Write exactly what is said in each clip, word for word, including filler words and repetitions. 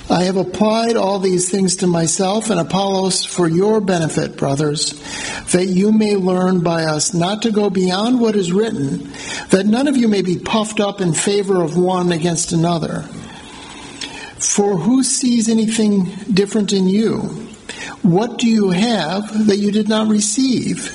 I have applied all these things to myself and Apollos for your benefit, brothers, that you may learn by us not to go beyond what is written, that none of you may be puffed up in favor of one against another. For who sees anything different in you? What do you have that you did not receive?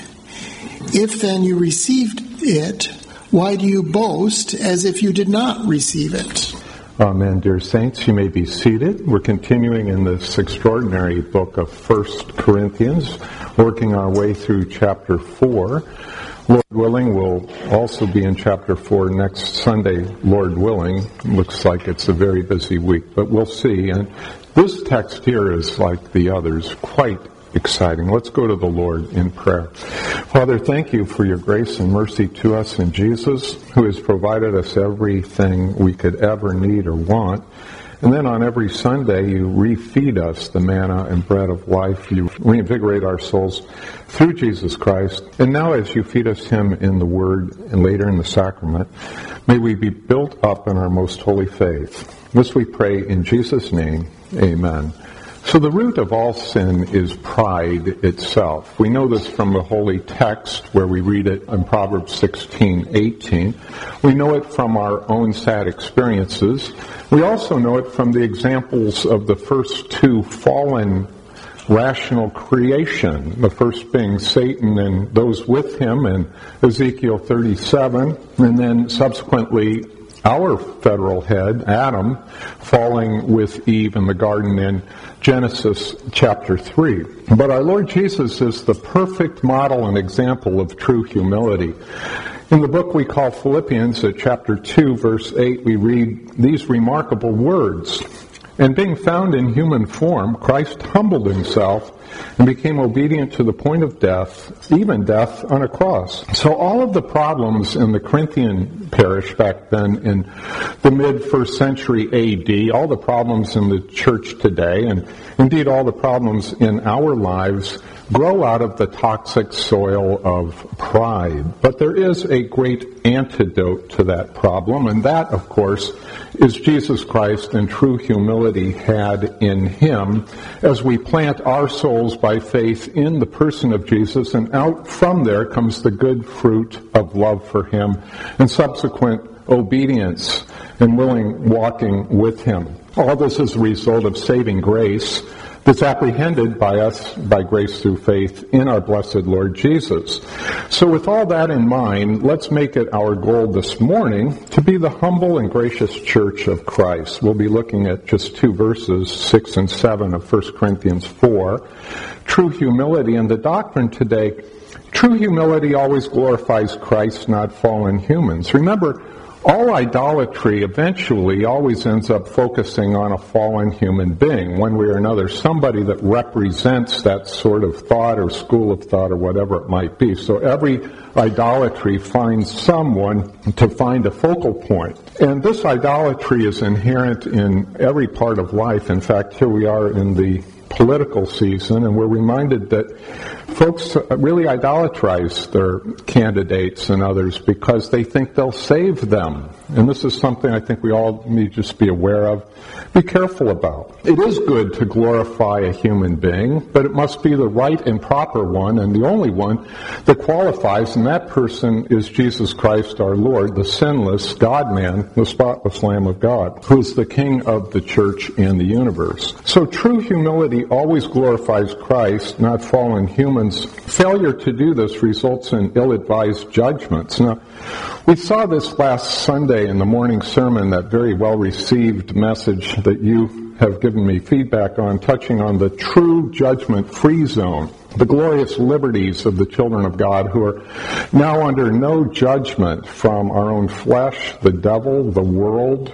If then you received it, why do you boast as if you did not receive it? Amen, dear saints. You may be seated. We're continuing in this extraordinary book of First Corinthians, working our way through chapter four. Lord willing, we'll also be in chapter four next Sunday, Lord willing. Looks like it's a very busy week, but we'll see. And this text here is like the others, quite exciting. Let's go to the Lord in prayer. Father, thank you for your grace and mercy to us in Jesus, who has provided us everything we could ever need or want. And then on every Sunday, you refeed us the manna and bread of life. You reinvigorate our souls through Jesus Christ. And now as you feed us him in the Word and later in the sacrament, may we be built up in our most holy faith. This we pray in Jesus' name. Amen. So the root of all sin is pride itself. We know this from the holy text where we read it in Proverbs sixteen eighteen. We know it from our own sad experiences. We also know it from the examples of the first two fallen rational creation, the first being Satan and those with him in Ezekiel thirty-seven, and then subsequently our federal head, Adam, falling with Eve in the garden in Genesis chapter three. But our Lord Jesus is the perfect model and example of true humility. In the book we call Philippians, at chapter two, verse eight, we read these remarkable words. And being found in human form, Christ humbled himself and became obedient to the point of death, even death on a cross. So all of the problems in the Corinthian parish back then in the mid-first century A D, all the problems in the church today, and indeed all the problems in our lives, grow out of the toxic soil of pride. But there is a great antidote to that problem, and that, of course, is Jesus Christ and true humility had in him as we plant our souls by faith in the person of Jesus, and out from there comes the good fruit of love for him and subsequent obedience and willing walking with him. All this is a result of saving grace that's apprehended by us by grace through faith in our blessed Lord Jesus. So with all that in mind, let's make it our goal this morning to be the humble and gracious church of Christ. We'll be looking at just two verses, six and seven of First Corinthians four. True humility, and the doctrine today, true humility always glorifies Christ, not fallen humans. Remember, all idolatry eventually always ends up focusing on a fallen human being, one way or another, somebody that represents that sort of thought or school of thought or whatever it might be. So every idolatry finds someone to find a focal point. And this idolatry is inherent in every part of life. In fact, here we are in the political season, and we're reminded that folks really idolatrize their candidates and others because they think they'll save them. And this is something I think we all need to just be aware of, be careful about. It is good to glorify a human being, but it must be the right and proper one, and the only one that qualifies, and that person is Jesus Christ our Lord, the sinless God-man, the spotless Lamb of God, who is the King of the church and the universe. So true humility always glorifies Christ, not fallen humans. Failure to do this results in ill-advised judgments. Now, we saw this last Sunday in the morning sermon, that very well-received message that you have given me feedback on, touching on the true judgment-free zone, the glorious liberties of the children of God who are now under no judgment from our own flesh, the devil, the world,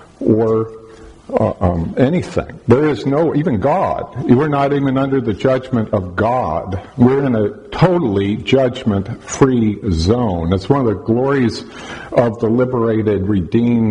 or Uh, um, anything. There is no, even God. We're not even under the judgment of God. We're in a totally judgment-free zone. It's one of the glories of the liberated, redeemed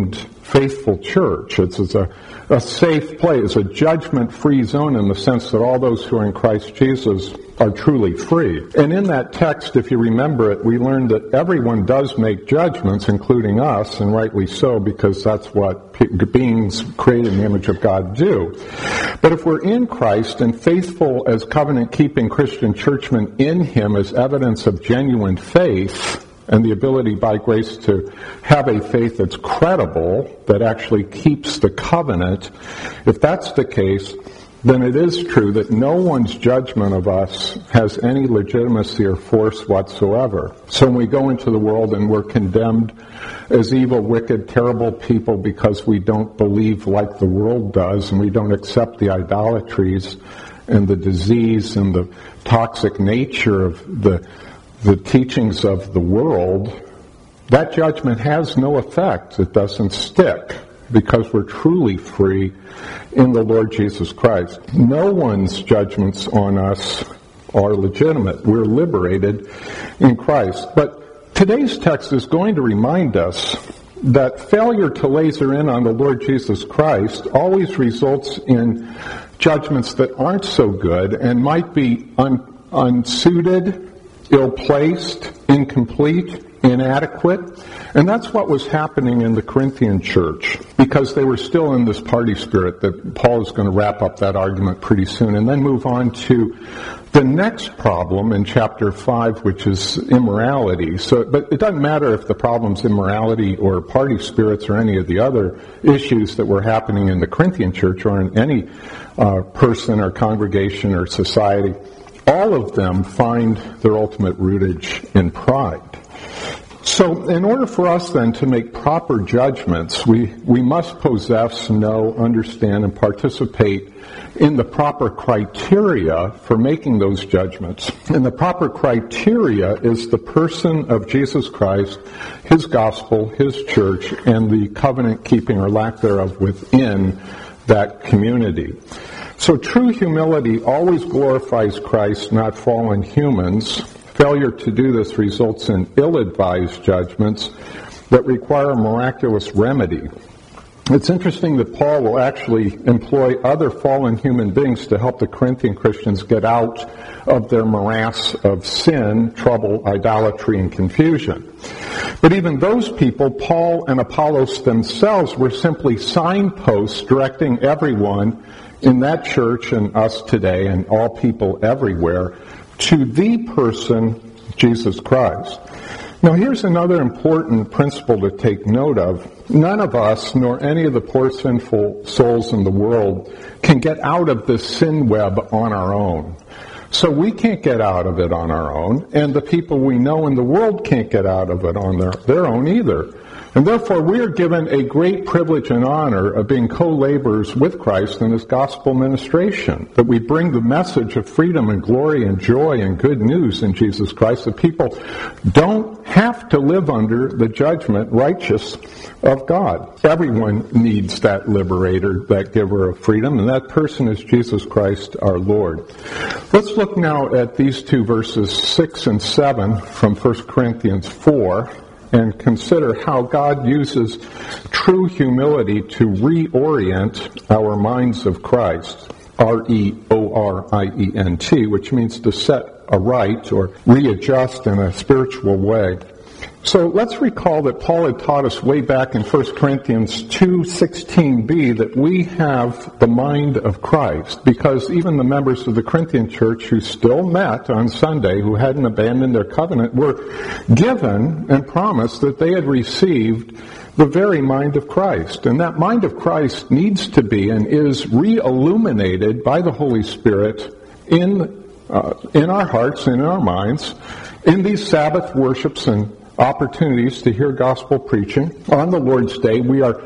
faithful church. It's, it's a, a safe place. It's a judgment-free zone in the sense that all those who are in Christ Jesus are truly free. And in that text, if you remember it, we learned that everyone does make judgments, including us, and rightly so, because that's what beings created in the image of God do. But if we're in Christ and faithful as covenant-keeping Christian churchmen in Him as evidence of genuine faith, and the ability by grace to have a faith that's credible, that actually keeps the covenant, if that's the case, then it is true that no one's judgment of us has any legitimacy or force whatsoever. So when we go into the world and we're condemned as evil, wicked, terrible people because we don't believe like the world does, and we don't accept the idolatries and the disease and the toxic nature of the the teachings of the world, that judgment has no effect. It doesn't stick because we're truly free in the Lord Jesus Christ. No one's judgments on us are legitimate. We're liberated in Christ. But today's text is going to remind us that failure to laser in on the Lord Jesus Christ always results in judgments that aren't so good and might be un- unsuited, ill-placed, incomplete, inadequate. And that's what was happening in the Corinthian church, because they were still in this party spirit that Paul is going to wrap up that argument pretty soon and then move on to the next problem in chapter five, which is immorality. So, but it doesn't matter if the problem's immorality or party spirits or any of the other issues that were happening in the Corinthian church or in any uh, person or congregation or society. All of them find their ultimate rootage in pride. So in order for us then to make proper judgments, we, we must possess, know, understand, and participate in the proper criteria for making those judgments. And the proper criteria is the person of Jesus Christ, His gospel, His church, and the covenant keeping or lack thereof within that community. So true humility always glorifies Christ, not fallen humans. Failure to do this results in ill-advised judgments that require a miraculous remedy. It's interesting that Paul will actually employ other fallen human beings to help the Corinthian Christians get out of their morass of sin, trouble, idolatry, and confusion. But even those people, Paul and Apollos themselves, were simply signposts directing everyone in that church and us today and all people everywhere to the person, Jesus Christ. Now here's another important principle to take note of. None of us, nor any of the poor sinful souls in the world, can get out of this sin web on our own. So we can't get out of it on our own, and the people we know in the world can't get out of it on their, their own either. And therefore, we are given a great privilege and honor of being co-laborers with Christ in His gospel ministration, that we bring the message of freedom and glory and joy and good news in Jesus Christ, that people don't have to live under the judgment righteous of God. Everyone needs that liberator, that giver of freedom, and that person is Jesus Christ our Lord. Let's look now at these two verses, six and seven from First Corinthians four, and consider how God uses true humility to reorient our minds of Christ. R E O R I E N T, which means to set aright or readjust in a spiritual way. So let's recall that Paul had taught us way back in First Corinthians two sixteen b that we have the mind of Christ, because even the members of the Corinthian church who still met on Sunday, who hadn't abandoned their covenant, were given and promised that they had received the very mind of Christ. And that mind of Christ needs to be and is re-illuminated by the Holy Spirit in, uh, in our hearts and in our minds in these Sabbath worships and opportunities to hear gospel preaching. On the Lord's Day, we are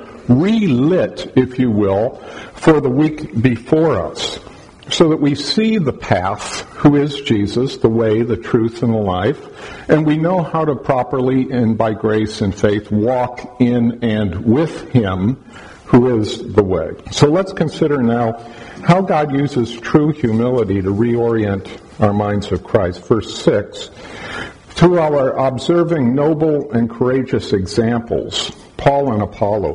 relit, if you will, for the week before us, so that we see the path, who is Jesus, the way, the truth, and the life, and we know how to properly and by grace and faith walk in and with Him, who is the way. So let's consider now how God uses true humility to reorient our minds of Christ. Verse six, through our observing noble and courageous examples, Paul and Apollos.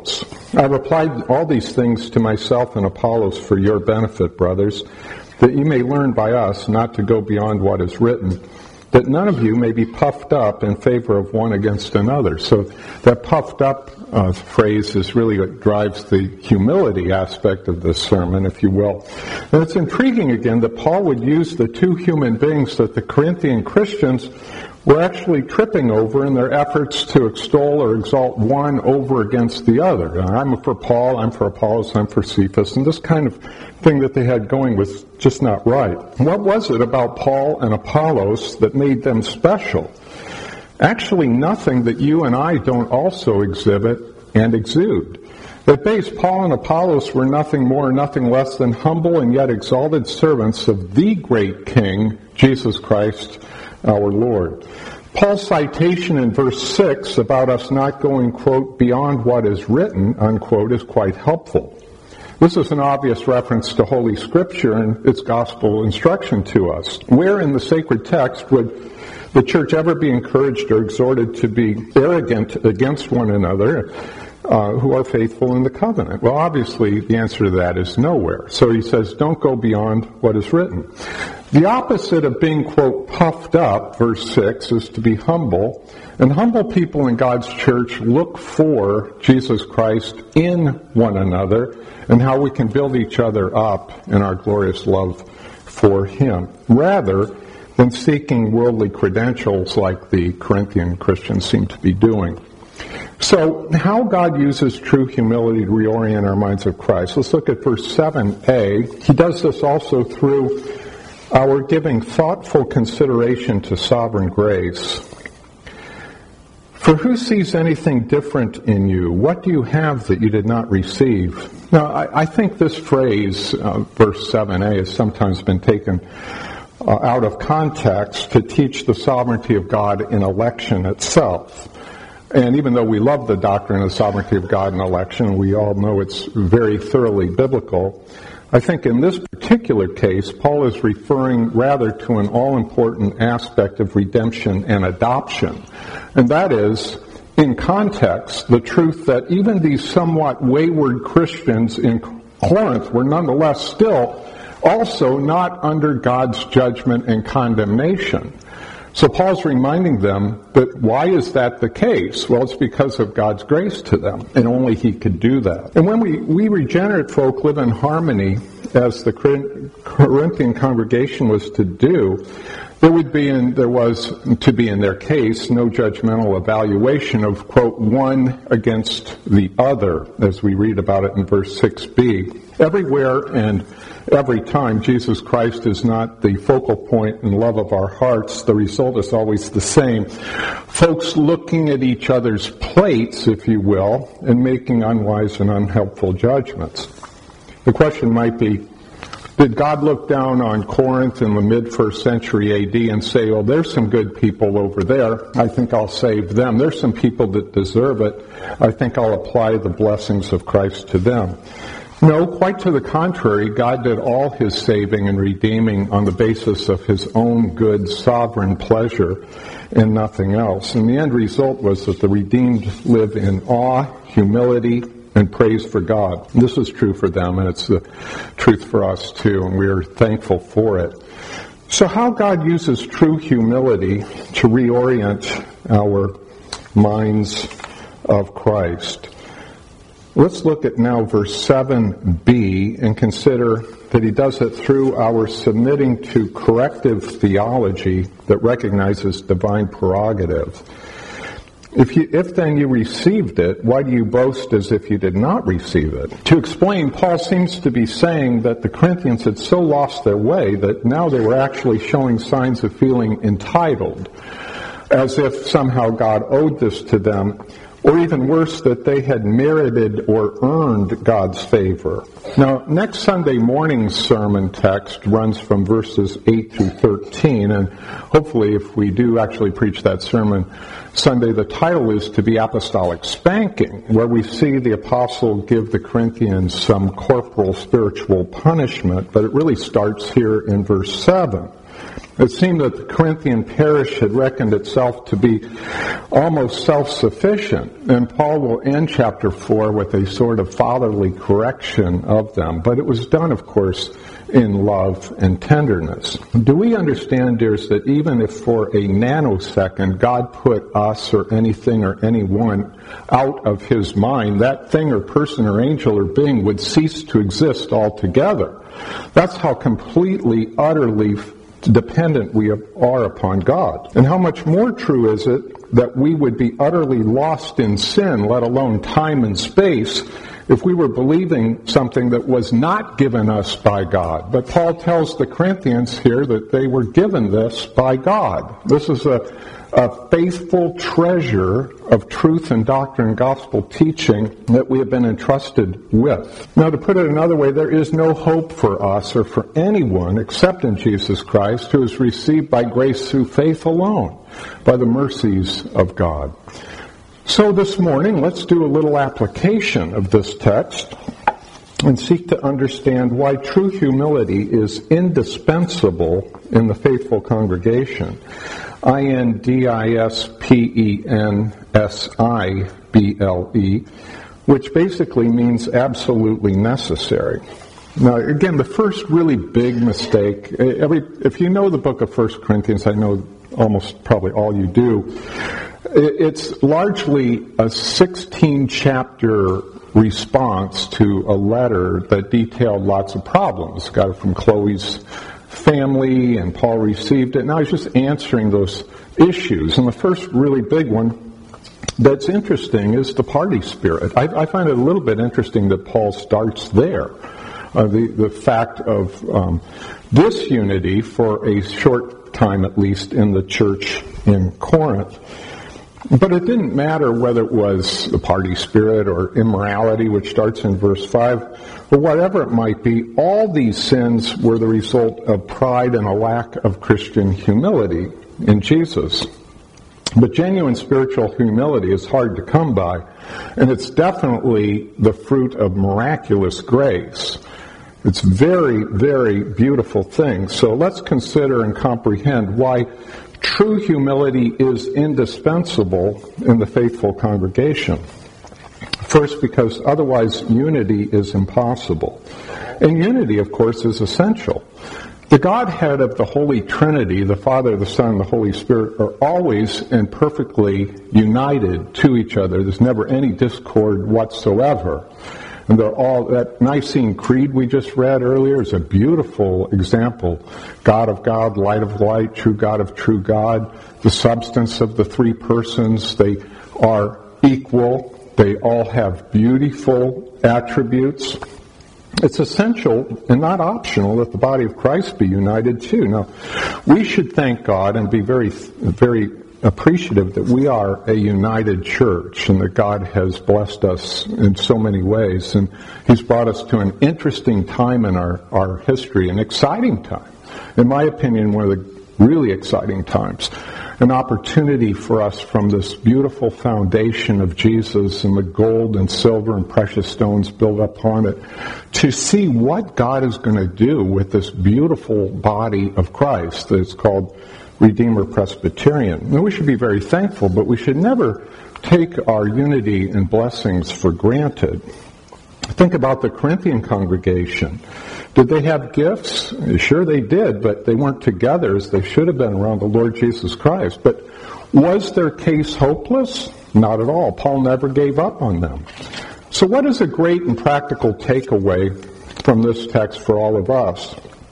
I replied all these things to myself and Apollos for your benefit, brothers, that you may learn by us not to go beyond what is written, that none of you may be puffed up in favor of one against another. So that puffed up uh, phrase is really what drives the humility aspect of this sermon, if you will. And it's intriguing again that Paul would use the two human beings that the Corinthian Christians were actually tripping over in their efforts to extol or exalt one over against the other. I'm for Paul, I'm for Apollos, I'm for Cephas, and this kind of thing that they had going was just not right. What was it about Paul and Apollos that made them special? Actually, nothing that you and I don't also exhibit and exude. At base, Paul and Apollos were nothing more, nothing less than humble and yet exalted servants of the great King, Jesus Christ, our Lord. Paul's citation in verse six about us not going, quote, beyond what is written, unquote, is quite helpful. This is an obvious reference to Holy Scripture and its gospel instruction to us. Where in the sacred text would the church ever be encouraged or exhorted to be arrogant against one another uh, who are faithful in the covenant? Well, obviously, the answer to that is nowhere. So he says, don't go beyond what is written. The opposite of being, quote, puffed up, verse six, is to be humble. And humble people in God's church look for Jesus Christ in one another and how we can build each other up in our glorious love for Him, rather than seeking worldly credentials like the Corinthian Christians seem to be doing. So, how God uses true humility to reorient our minds of Christ. Let's look at verse seven a. He does this also through our giving thoughtful consideration to sovereign grace. For who sees anything different in you? What do you have that you did not receive? Now, I, I think this phrase, uh, verse seven a, has sometimes been taken uh, out of context to teach the sovereignty of God in election itself. And even though we love the doctrine of the sovereignty of God in election, we all know it's very thoroughly biblical. I think in this particular case, Paul is referring rather to an all-important aspect of redemption and adoption. And that is, in context, the truth that even these somewhat wayward Christians in Corinth were nonetheless still also not under God's judgment and condemnation. So Paul's reminding them that why is that the case? Well, it's because of God's grace to them, and only He could do that. And when we, we regenerate folk live in harmony, as the Corinthian congregation was to do, there would be, in, there was to be in their case, no judgmental evaluation of, quote, one against the other, as we read about it in verse six b. Everywhere and every time Jesus Christ is not the focal point and love of our hearts, the result is always the same. Folks looking at each other's plates, if you will, and making unwise and unhelpful judgments. The question might be, did God look down on Corinth in the mid-first century A D and say, well, there's some good people over there. I think I'll save them. There's some people that deserve it. I think I'll apply the blessings of Christ to them. No, quite to the contrary, God did all His saving and redeeming on the basis of His own good sovereign pleasure and nothing else. And the end result was that the redeemed live in awe, humility, and praise for God. This is true for them, and it's the truth for us too, and we are thankful for it. So how God uses true humility to reorient our minds of Christ. Let's look at now verse seven b and consider that He does it through our submitting to corrective theology that recognizes divine prerogative. If, you, if then you received it, why do you boast as if you did not receive it? To explain, Paul seems to be saying that the Corinthians had so lost their way that now they were actually showing signs of feeling entitled, as if somehow God owed this to them, or even worse, that they had merited or earned God's favor. Now, next Sunday morning's sermon text runs from verses eight through thirteen, and hopefully if we do actually preach that sermon Sunday, the title is To Be Apostolic Spanking, where we see the apostle give the Corinthians some corporal spiritual punishment, but it really starts here in verse seven. It seemed that the Corinthian parish had reckoned itself to be almost self-sufficient, and Paul will end chapter four with a sort of fatherly correction of them. But it was done, of course, in love and tenderness. Do we understand, dears, that even if for a nanosecond God put us or anything or anyone out of his mind, that thing or person or angel or being would cease to exist altogether? That's how completely, utterly dependent we are upon God. And how much more true is it that we would be utterly lost in sin, let alone time and space, if we were believing something that was not given us by God. But Paul tells the Corinthians here that they were given this by God. This is a, a faithful treasure of truth and doctrine and gospel teaching that we have been entrusted with. Now, to put it another way, there is no hope for us or for anyone except in Jesus Christ, who is received by grace through faith alone, by the mercies of God. So this morning, let's do a little application of this text and seek to understand why true humility is indispensable in the faithful congregation. I N D I S P E N S I B L E, which basically means absolutely necessary. Now, again, the first really big mistake, every, if you know the book of First Corinthians, I know almost probably all you do, it's largely a sixteen-chapter response to a letter that detailed lots of problems. Got it from Chloe's family, and Paul received it. Now he's just answering those issues. And the first really big one that's interesting is the party spirit. I, I find it a little bit interesting that Paul starts there. Uh, the, the fact of um, disunity for a short time, at least, in the church in Corinth. But it didn't matter whether it was the party spirit or immorality, which starts in verse five, or whatever it might be. All these sins were the result of pride and a lack of Christian humility in Jesus. But genuine spiritual humility is hard to come by, and it's definitely the fruit of miraculous grace. It's very, very beautiful thing. So let's consider and comprehend why true humility is indispensable in the faithful congregation. First, because otherwise unity is impossible. And unity, of course, is essential. The Godhead of the Holy Trinity, the Father, the Son, and the Holy Spirit, are always and perfectly united to each other. There's never any discord whatsoever. And they're all, that Nicene Creed we just read earlier is a beautiful example. God of God, light of light, true God of true God, the substance of the three persons, they are equal. They all have beautiful attributes. It's essential and not optional that the body of Christ be united too. Now, we should thank God and be very, very appreciative that we are a united church and that God has blessed us in so many ways. And He's brought us to an interesting time in our, our history, an exciting time. In my opinion, one of the really exciting times. An opportunity for us from this beautiful foundation of Jesus and the gold and silver and precious stones built upon it to see what God is going to do with this beautiful body of Christ that's called Redeemer Presbyterian. Now, we should be very thankful, but we should never take our unity and blessings for granted. Think about the Corinthian congregation. Did they have gifts? Sure they did, but they weren't together as they should have been around the Lord Jesus Christ. But was their case hopeless? Not at all. Paul never gave up on them. So what is a great and practical takeaway from this text for all of us?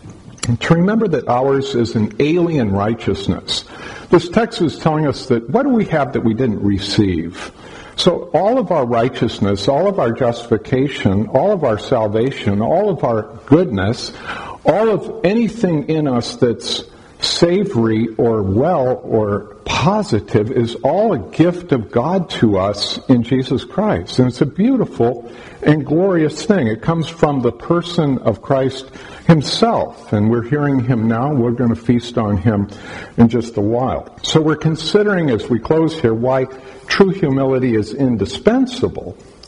To remember that ours is an alien righteousness. This text is telling us that what do we have that we didn't receive? So all of our righteousness, all of our justification, all of our salvation, all of our goodness, all of anything in us that's savory or well or positive is all a gift of God to us in Jesus Christ. And it's a beautiful and glorious thing. It comes from the person of Christ Himself. And we're hearing Him now. We're going to feast on Him in just a while. So we're considering as we close here why true humility is indispensable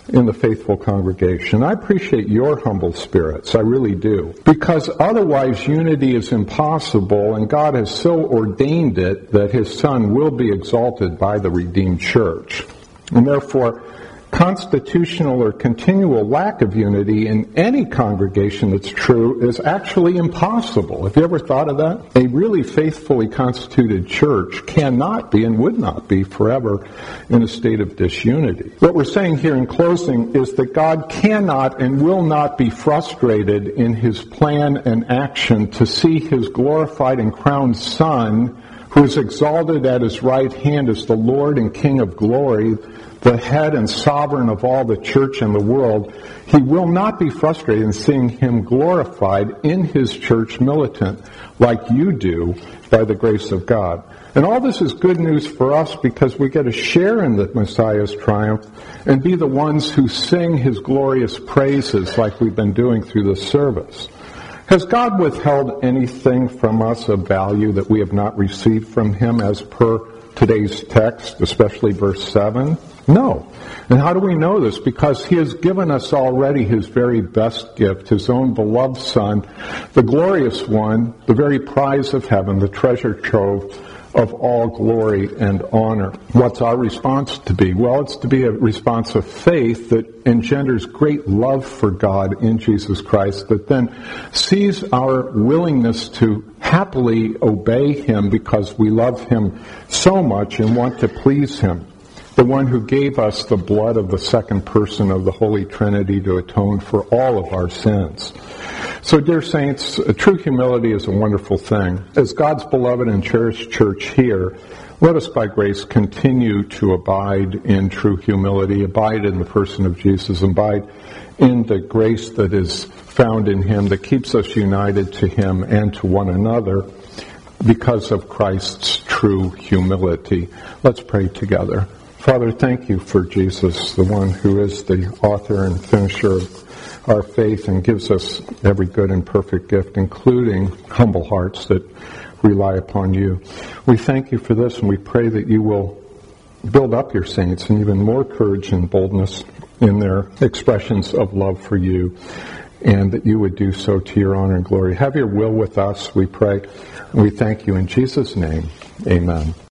in the faithful congregation. I appreciate your humble spirits, I really do. Because otherwise unity is impossible, and God has so ordained it that His Son will be exalted by the redeemed church. And therefore, constitutional or continual lack of unity in any congregation that's true is actually impossible. Have you ever thought of that? A really faithfully constituted church cannot be and would not be forever in a state of disunity. What we're saying here in closing is that God cannot and will not be frustrated in His plan and action to see His glorified and crowned Son, who is exalted at His right hand as the Lord and King of glory, the head and sovereign of all the church and the world. He will not be frustrated in seeing Him glorified in His church militant like you do by the grace of God. And all this is good news for us because we get to share in the Messiah's triumph and be the ones who sing His glorious praises like we've been doing through the service. Has God withheld anything from us of value that we have not received from Him as per today's text, especially verse seven? No. And how do we know this? Because He has given us already His very best gift, His own beloved Son, the glorious one, the very prize of heaven, the treasure trove of all glory and honor. What's our response to be? Well, it's to be a response of faith that engenders great love for God in Jesus Christ, that then sees our willingness to happily obey Him because we love Him so much and want to please Him, the one who gave us the blood of the second person of the Holy Trinity to atone for all of our sins. So, dear saints, true humility is a wonderful thing. As God's beloved and cherished church here, let us by grace continue to abide in true humility, abide in the person of Jesus, abide in the grace that is found in Him that keeps us united to Him and to one another because of Christ's true humility. Let's pray together. Father, thank You for Jesus, the one who is the author and finisher of our faith and gives us every good and perfect gift, including humble hearts that rely upon You. We thank You for this, and we pray that You will build up Your saints in even more courage and boldness in their expressions of love for You, and that You would do so to Your honor and glory. Have Your will with us, we pray, and we thank You in Jesus' name. Amen.